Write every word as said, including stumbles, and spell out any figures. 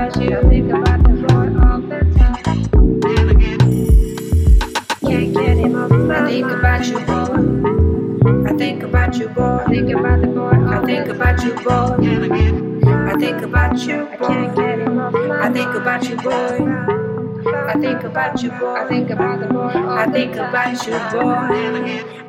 about you. I think about the boy all the time. Can't get him off my mind. I think about you, boy. I think about you, boy. I think about the boy. I think about you, boy. I think about you, boy. I can't get him off my mind. I think about you, boy. I think about you, boy. I think about the boy. I think about you, boy.